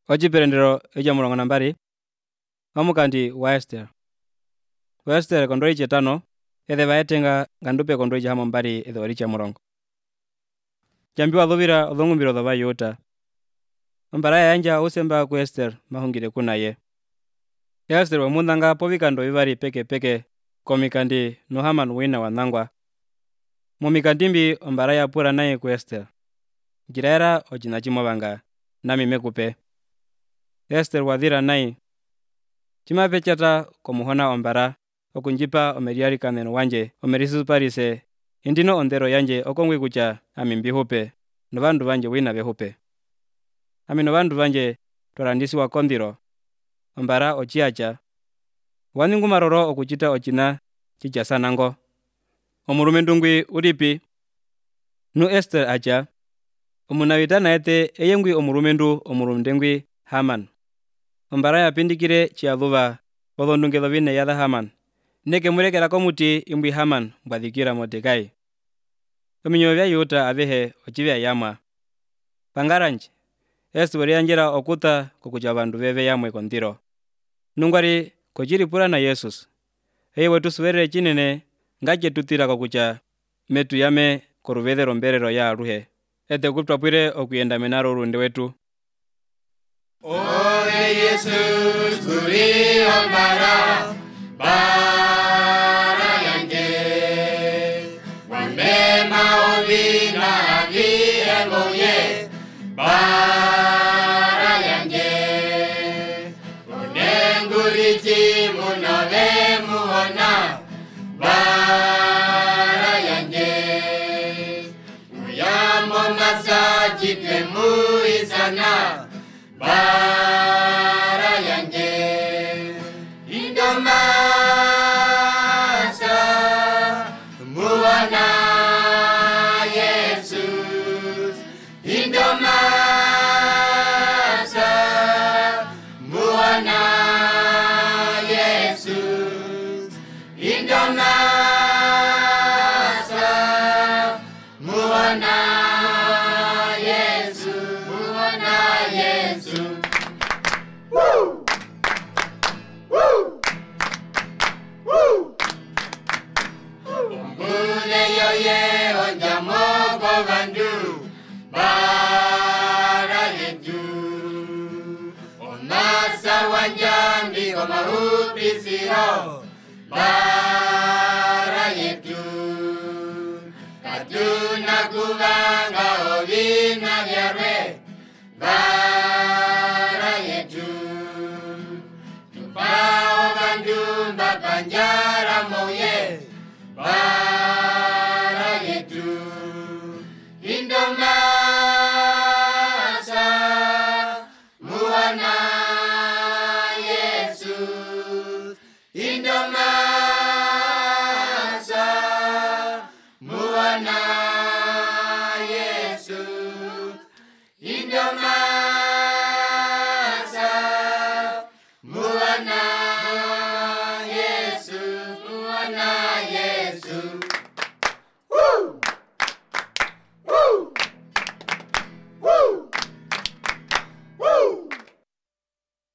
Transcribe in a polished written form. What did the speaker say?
Ochiperendero eja mulongo nambari omukandi wa Esther. Wa Esther kondoi chetano ethe baetenga gandupe kondoi hamo mbari ethe waricha mulongo. Jambi wadhuvira odhongumbiro dha bayuta. Mbara yanja usemba ku Esther mahungire kunaye. Esther wamundanga povikando vivari peke komikandi no Haman wina wanangwa. Mumikandimbi ombara ya pura naye ku Esther. Jiraera ojinachimobanga nami mekupe. Esther wadhira naye. Chima pechata komuhona ombara okunjipa omeriari kaneno wanje omerisisu parise indino ondero yanje okongwi kucha amimbi hupe no bandu banje wina behupe. Amino bandu banje torandisi wa kondiro ombara ochiacha waningu maroro okuchita ochina chicha nango. Omurume ndungwi uripi nu Esther acha omunawita naete eyengwi omurumendu omurumdengwi Haman. Ombara ya pindikire chiadhuva odhondungedo vine yadha Haman. Neke murekera komuti imbwi Haman mbwadhikira Mordekai. Ominyo bya yuta abehe ochibya yamwa. Pangaranje Esther warianjera okuta kukucha bandu bebe yamwe kondiro. Nungwari kochiri pura na Jesus. Ewe tusuverere chinene ngache tutira kukucha metu yame korubedhero mberero ya aruhe. Ete kutwapwire okuyenda menaro runde wetu. Ore Jesus guri ombara bara yange wamema obina avieboye bara yange unengurichi munove muona bara yange uyamo masaji temu isana bara yange indomasa muwana Jesus indomasa muwana Jesus indomasa muwana Wanjambi omahupi siho bara yetu katuna kubanga ovina vyarwe